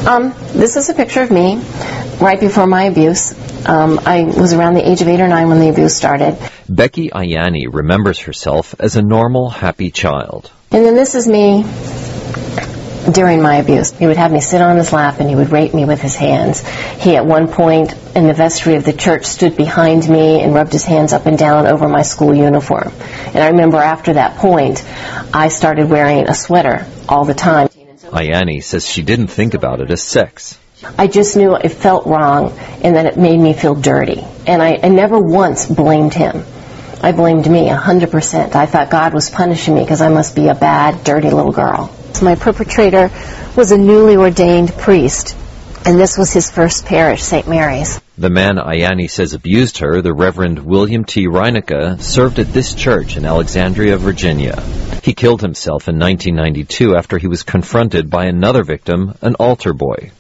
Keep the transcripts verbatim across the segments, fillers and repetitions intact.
Um, this is a picture of me right before my abuse. Um, I was around the age of eight or nine when the abuse started. Becky Ayani remembers herself as a normal, happy child. And then this is me during my abuse. He would have me sit on his lap and he would rape me with his hands. He at one point in the vestry of the church stood behind me and rubbed his hands up and down over my school uniform. And I remember after that point, I started wearing a sweater all the time. Ayani says she didn't think about it as sex. I just knew it felt wrong and that it made me feel dirty. And I, I never once blamed him. I blamed me one hundred percent. I thought God was punishing me because I must be a bad, dirty little girl. My perpetrator was a newly ordained priest, and this was his first parish, Saint Mary's. The man Ayani says abused her, the Reverend William T. Reinicke, served at this church in Alexandria, Virginia. He killed himself in nineteen ninety-two after he was confronted by another victim, an altar boy.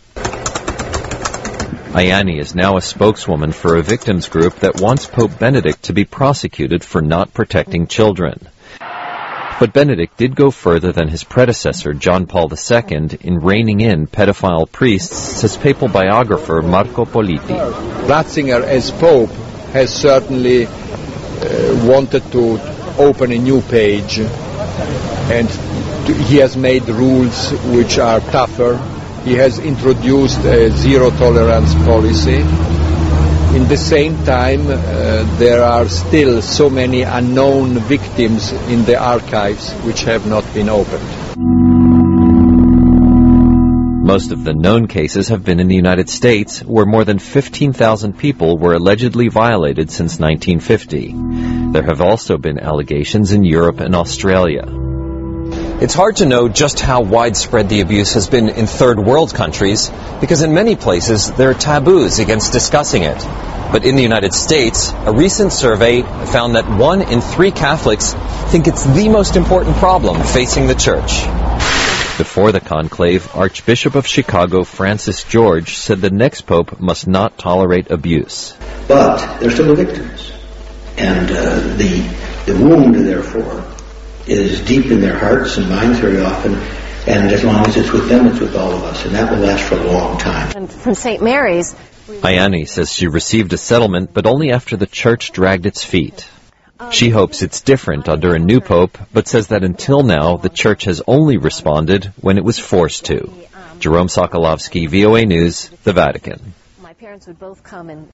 Ayani is now a spokeswoman for a victims group that wants Pope Benedict to be prosecuted for not protecting children. But Benedict did go further than his predecessor, John Paul the Second, in reining in pedophile priests, says papal biographer Marco Politi. Ratzinger, as Pope, has certainly uh, wanted to open a new page, and he has made rules which are tougher. He has introduced a zero-tolerance policy. In the same time, uh, there are still so many unknown victims in the archives which have not been opened. Most of the known cases have been in the United States, where more than fifteen thousand people were allegedly violated since nineteen fifty. There have also been allegations in Europe and Australia. It's hard to know just how widespread the abuse has been in third world countries, because in many places there are taboos against discussing it. But in the United States, a recent survey found that one in three Catholics think it's the most important problem facing the church. Before the conclave, Archbishop of Chicago Francis George said the next pope must not tolerate abuse. But they're still victims, and uh, the, the wound, therefore, is deep in their hearts and minds very often, and as long as it's with them, it's with all of us, and that will last for a long time. And from Saint Mary's, Ayani says she received a settlement, but only after the church dragged its feet. She hopes it's different under a new pope, but says that until now, the church has only responded when it was forced to. Jerome Sokolovsky, V O A News, the Vatican. my parents would both come and